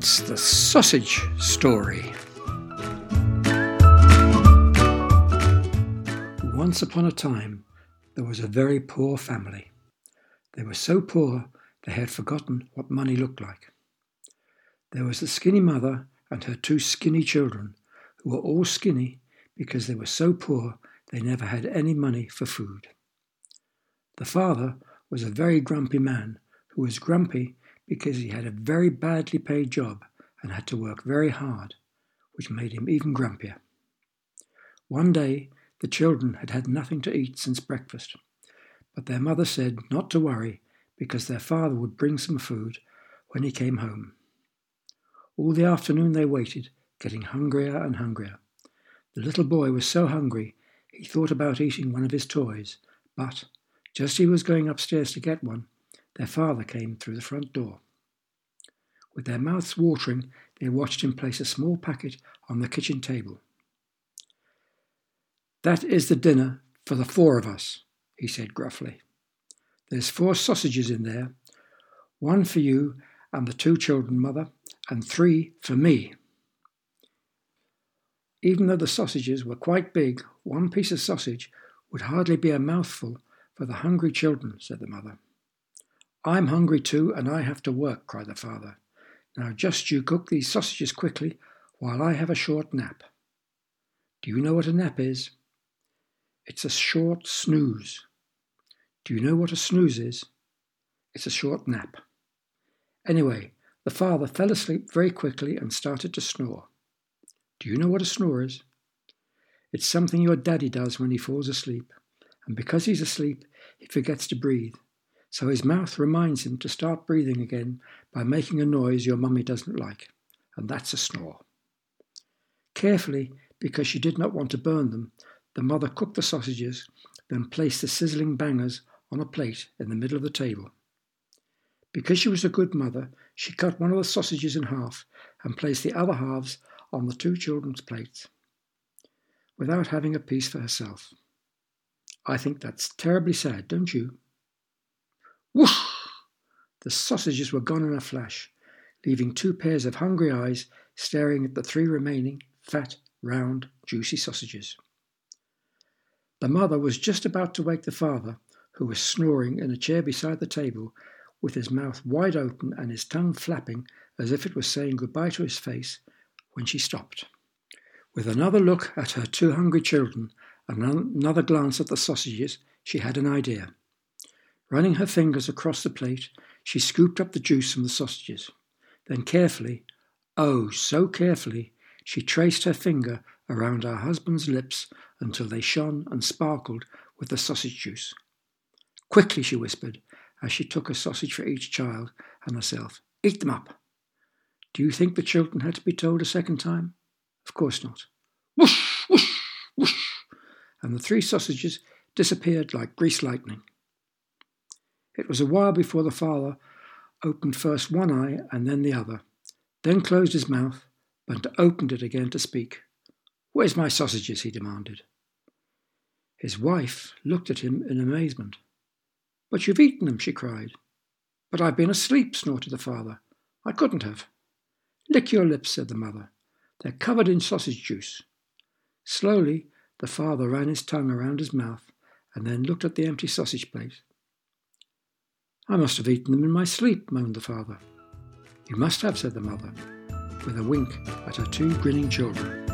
It's the sausage story. Once upon a time, there was a very poor family. They were so poor they had forgotten what money looked like. There was the skinny mother and her two skinny children, who were all skinny because they were so poor they never had any money for food. The father was a very grumpy man who was grumpy because he had a very badly paid job and had to work very hard, which made him even grumpier. One day, the children had had nothing to eat since breakfast, but their mother said not to worry because their father would bring some food when he came home. All the afternoon they waited, getting hungrier and hungrier. The little boy was so hungry he thought about eating one of his toys, but just as he was going upstairs to get one, their father came through the front door. With their mouths watering, they watched him place a small packet on the kitchen table. "That is the dinner for the 4 of us," he said gruffly. "There's 4 sausages in there, 1 for you and the 2 children, Mother, and 3 for me." Even though the sausages were quite big, 1 piece of sausage would hardly be a mouthful for the hungry children, said the mother. "I'm hungry too, and I have to work," cried the father. "Now just you cook these sausages quickly while I have a short nap." Do you know what a nap is? It's a short snooze. Do you know what a snooze is? It's a short nap. Anyway, the father fell asleep very quickly and started to snore. Do you know what a snore is? It's something your daddy does when he falls asleep, and because he's asleep, he forgets to breathe. So his mouth reminds him to start breathing again by making a noise your mummy doesn't like, and that's a snore. Carefully, because she did not want to burn them, the mother cooked the sausages, then placed the sizzling bangers on a plate in the middle of the table. Because she was a good mother, she cut one of the sausages in half and placed the other halves on the 2 children's plates, without having a piece for herself. I think that's terribly sad, don't you? Whoosh! The sausages were gone in a flash, leaving 2 pairs of hungry eyes staring at the 3 remaining fat, round, juicy sausages. The mother was just about to wake the father, who was snoring in a chair beside the table, with his mouth wide open and his tongue flapping as if it was saying goodbye to his face, when she stopped. With another look at her 2 hungry children and another glance at the sausages, she had an idea. Running her fingers across the plate, she scooped up the juice from the sausages. Then carefully, oh so carefully, she traced her finger around her husband's lips until they shone and sparkled with the sausage juice. "Quickly," she whispered, as she took a sausage for each child and herself. "Eat them up." Do you think the children had to be told a second time? Of course not. Whoosh, whoosh, whoosh, and the 3 sausages disappeared like greased lightning. It was a while before the father opened first one eye and then the other, then closed his mouth, but opened it again to speak. "Where's my sausages?" he demanded. His wife looked at him in amazement. "But you've eaten them," she cried. "But I've been asleep," snorted the father. "I couldn't have." "Lick your lips," said the mother. "They're covered in sausage juice." Slowly, the father ran his tongue around his mouth and then looked at the empty sausage plate. "I must have eaten them in my sleep," moaned the father. "You must have," said the mother, with a wink at her 2 grinning children.